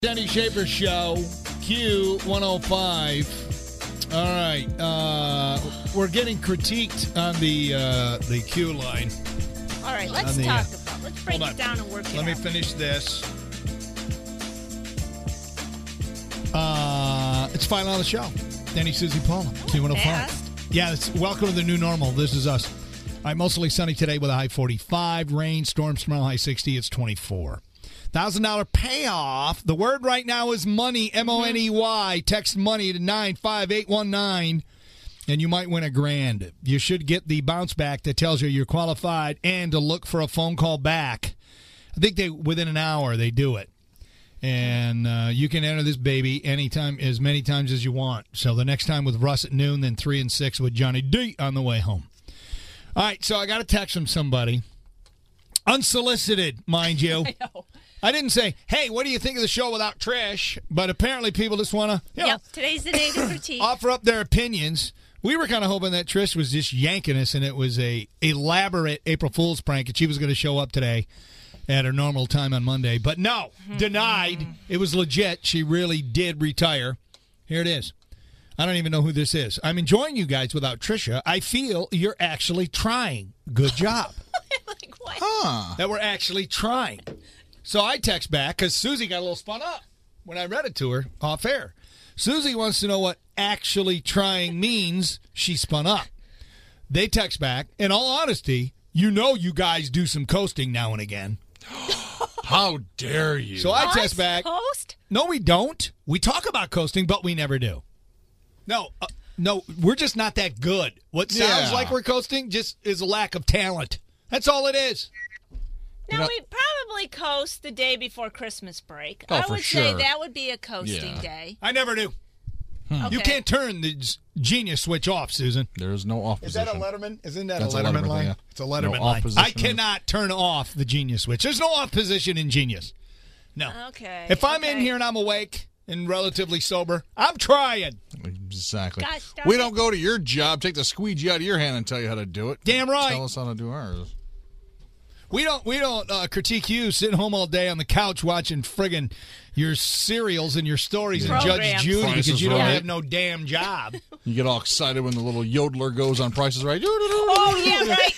Denny Schaefer Show, Q105. All right, we're getting critiqued on the Q line. All right, let's talk about. Let's break it down and work it out. Let me finish this. It's finally on the show. Denny, Susie, Paula, Q105. Yeah, welcome to the new normal. This is us. All right, mostly sunny today with a high 45. Rain, storms tomorrow, high 60. It's 24. $1,000 payoff. The word right now is money, M-O-N-E-Y. Text money to 95819, and you might win $1,000. You should get the bounce back that tells you you're qualified and to look for a phone call back. I think within an hour they do it. And you can enter this baby anytime, as many times as you want. So the next time with Russ at noon, then 3 and 6 with Johnny D on the way home. All right, so I got a text from somebody. Unsolicited, mind you. I know. I didn't say, hey, what do you think of the show without Trish? But apparently people just want to today's the day to critique. Offer up their opinions. We were kind of hoping that Trish was just yanking us and it was a elaborate April Fool's prank and she was going to show up today at her normal time on Monday. But no, denied. It was legit. She really did retire. Here it is. I don't even know who this is. I'm enjoying you guys without Trisha. I feel you're actually trying. Good job. Like what? That we're actually trying. So I text back because Susie got a little spun up when I read it to her off air. Susie wants to know what actually trying means. She spun up. They text back. In all honesty, you guys do some coasting now and again. How dare you? So I text back. Coast? No, we don't. We talk about coasting, but we never do. No, we're just not that good. What sounds like we're coasting just is a lack of talent. That's all it is. Now, we probably coast the day before Christmas break. Oh, I for would say sure. that would be a coasting day. I never do. Okay. You can't turn the genius switch off, Susan. There is no off position. Is that a Letterman? Isn't that That's a Letterman line? yeah. It's a Letterman No line. off position. I cannot turn off the genius switch. There's no off position in genius. No. Okay. If I'm in here and I'm awake and relatively sober, I'm trying. Exactly. Gosh darn We it. don't go to your job, take the squeegee out of your hand and tell you how to do it. Damn right. Tell us how to do ours. We don't critique you sitting home all day on the couch watching friggin' your serials and your stories and Judge Programs. Judy Price because is you don't Right. have no damn job. You get all excited when the little yodeler goes on Price is Right. Oh, yeah, right.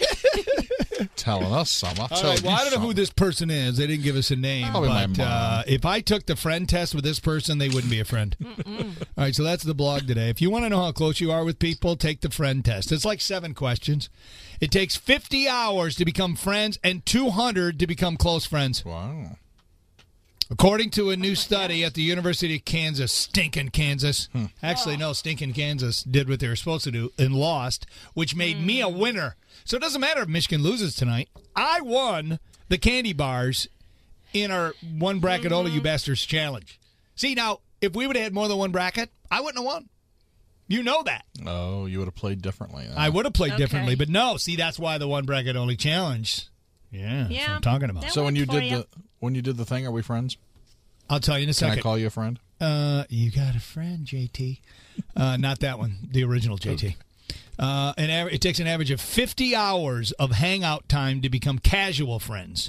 Telling us some. I'll All tell right, you well, I don't know who some. this person is. They didn't give us a name. Probably my but mom. if I took the friend test with this person, they wouldn't be a friend. All right, so that's the blog today. If you want to know how close you are with people, take the friend test. It's like 7 questions. It takes 50 hours to become friends and 200 to become close friends. Wow. According to a new study at the University of Kansas, stinking Kansas. Actually, no, stinking Kansas did what they were supposed to do and lost, which made me a winner. So it doesn't matter if Michigan loses tonight. I won the candy bars in our one bracket only you bastards challenge. See, now, if we would have had more than one bracket, I wouldn't have won. You know that. Oh, you would have played differently. I would have played Okay. differently, but no. See, that's why the one bracket only challenge. Yeah, that's what I'm talking about. That So when worked you for did the thing, are we friends? I'll tell you in a Can second. I call you a friend? You got a friend, JT. Not that one, the original JT. It takes an average of 50 hours of hangout time to become casual friends.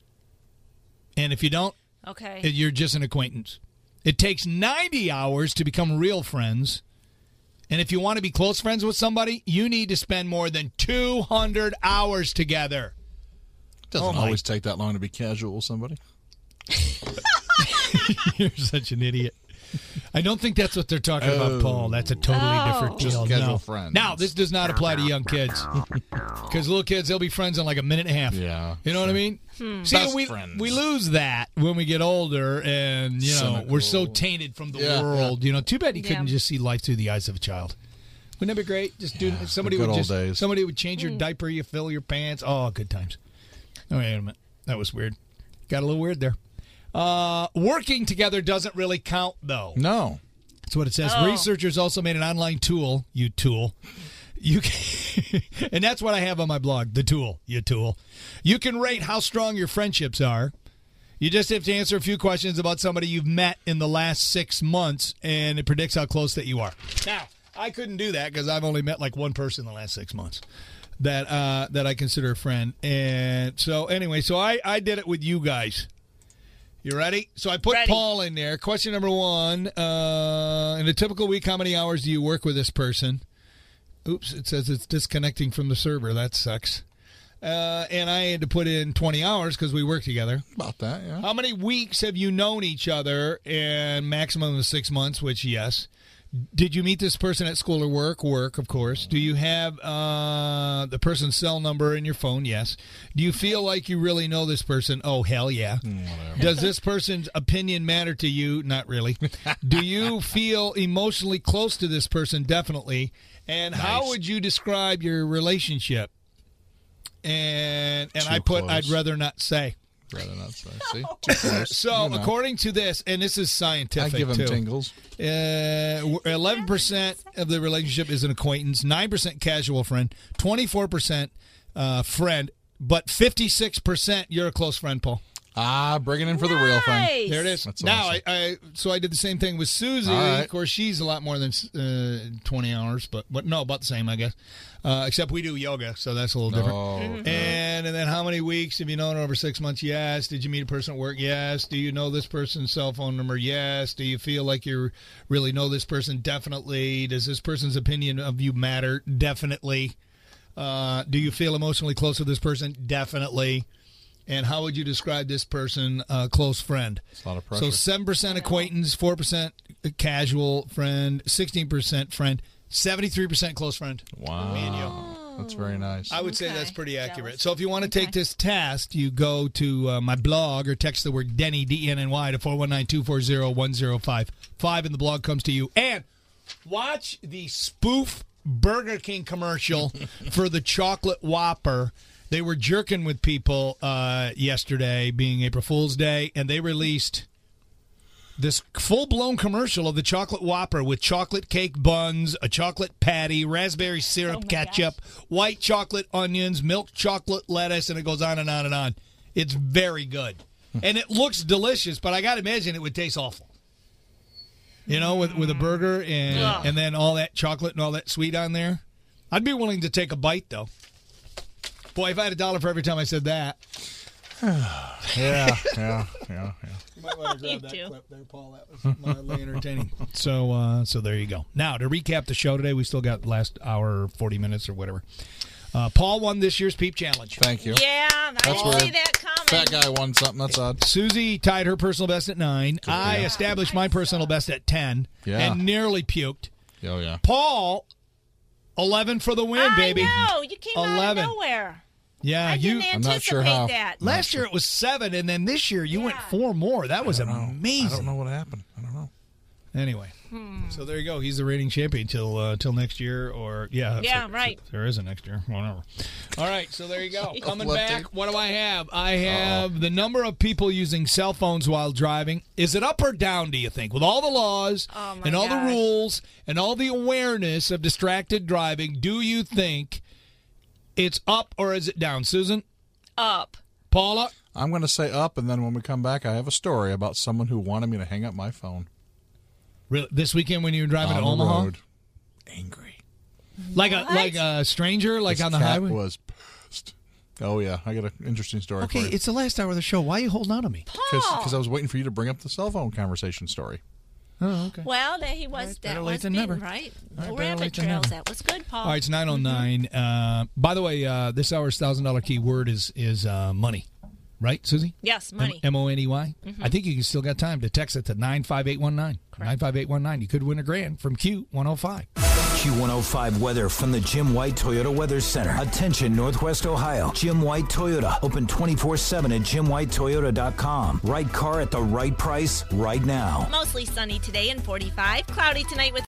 And if you don't, Okay. you're just an acquaintance. It takes 90 hours to become real friends. And if you want to be close friends with somebody, you need to spend more than 200 hours together. Doesn't my- always take that long to be casual with somebody. You're such an idiot. I don't think that's what they're talking about, Paul. That's a totally different deal. Just casual No. friends. Now, this does not apply to young kids. Because little kids, they'll be friends in like a minute and a half. Yeah. You know what I mean? See, Best we friends. lose that when we get older, and, Cynical. we're so tainted from the Yeah, world. Too bad you couldn't Yeah. just see life through the eyes of a child. Wouldn't that be great? Just somebody the good would old days. somebody would change your diaper, you fill your pants. Oh, good times. Oh, wait a minute. That was weird. Got a little weird there. Working together doesn't really count, though. No. That's what it says. Oh. Researchers also made an online tool. You can, and that's what I have on my blog. The tool. You tool. You can rate how strong your friendships are. You just have to answer a few questions about somebody you've met in the last 6 months, and it predicts how close that you are. Now, I couldn't do that because I've only met like one person in the last 6 months that I consider a friend. And so anyway, I did it with you guys. You ready? So I put Ready. Paul in there. Question number 1. In a typical week, how many hours do you work with this person? Oops, it says it's disconnecting from the server. That sucks. And I had to put in 20 hours because we work together. About that, yeah. How many weeks have you known each other? And maximum of 6 months, which, yes. Did you meet this person at school or work? Work, of course. Do you have the person's cell number in your phone? Yes. Do you feel like you really know this person? Oh, hell yeah. Whatever. Does this person's opinion matter to you? Not really. Do you feel emotionally close to this person? Definitely. And how Nice. would you describe your relationship? And I Too put, close. I'd rather not say. Rather not say. See? Too close. So, You know. according to this, and this is I scientific, give him too. tingles. 11% of the relationship is an acquaintance, 9% casual friend, 24% friend, but 56% you're a close friend, Paul. Bringing in for the real thing. Nice. There it is. That's now, awesome. so I did the same thing with Susie. All right. Of course, she's a lot more than 20 hours, but no, about the same, I guess. Except we do yoga, so that's a little different. Oh, And then how many weeks have you known over 6 months? Yes. Did you meet a person at work? Yes. Do you know this person's cell phone number? Yes. Do you feel like you really know this person? Definitely. Does this person's opinion of you matter? Definitely. Do you feel emotionally close to this person? Definitely. And how would you describe this person, close friend? It's a lot of pressure. So 7% acquaintance, 4% casual friend, 16% friend, 73% close friend. Wow. Me and you. That's very nice. I would say Okay. that's pretty accurate. Jealous. So if you want to take this test, you go to my blog or text the word Denny, D-E-N-N-Y, to 419-240-1055, and the blog comes to you. And watch the spoof Burger King commercial for the chocolate Whopper. They were jerking with people yesterday, being April Fool's Day, and they released this full-blown commercial of the chocolate Whopper with chocolate cake buns, a chocolate patty, raspberry syrup, Oh my ketchup, white chocolate onions, milk chocolate lettuce, and it goes on and on and on. It's very good. And it looks delicious, but I got to imagine it would taste awful. You know, with a burger and then all that chocolate and all that sweet on there. I'd be willing to take a bite, though. Boy, if I had $1 for every time I said that. Yeah. You might want to grab You that do. clip there, Paul. That was mildly entertaining. So there you go. Now, to recap the show today, we still got last hour, 40 minutes or whatever. Paul won this year's Peep Challenge. Thank you. Yeah, I That's didn't see weird. that coming. Fat guy won something. That's odd. Susie tied her personal best at 9. I established my personal best at 10 Yeah. and nearly puked. Oh, yeah. Paul, 11 for the win, baby. I know. You came 11. out of nowhere. Yeah, I you. didn't I'm not sure anticipate how. that. Last year it was 7, and then this year you went 4 more. That was I amazing. don't know what happened. I don't know. Anyway, so there you go. He's the reigning champion till next year, or Yeah, right. There is a next year, whatever. All right, so there you go. Coming Lefty. back, what do I have? I have the number of people using cell phones while driving. Is it up or down? Do you think, with all the laws Oh, my and all the gosh. rules and all the awareness of distracted driving? Do you think it's up or is it down, Susan? Up. Paula? I'm going to say up, and then when we come back, I have a story about someone who wanted me to hang up my phone. Really, this weekend when you were driving on to the Omaha, road. Angry. like a stranger, like This on the cat highway. was pissed. Oh, yeah. I got an interesting story Okay, for you. it's the last hour of the show. Why are you holding on to me? Because I was waiting for you to bring up the cell phone conversation story. Oh, okay. Well, that he was. Right, better That late was than big, never. right? All right, No better rabbit late than trails. never. That was good, Paul. All right, it's 9:09. By the way, this hour's $1,000 keyword is money, right, Susie? Yes, money. MONEY. I think you still got time to text it to 95819. 95819. You could win $1,000 from Q105. Q105 weather from the Jim White Toyota Weather Center. Attention, Northwest Ohio. Jim White Toyota. Open 24/7 at JimWhiteToyota.com. Right car at the right price right now. Mostly sunny today and 45. Cloudy tonight with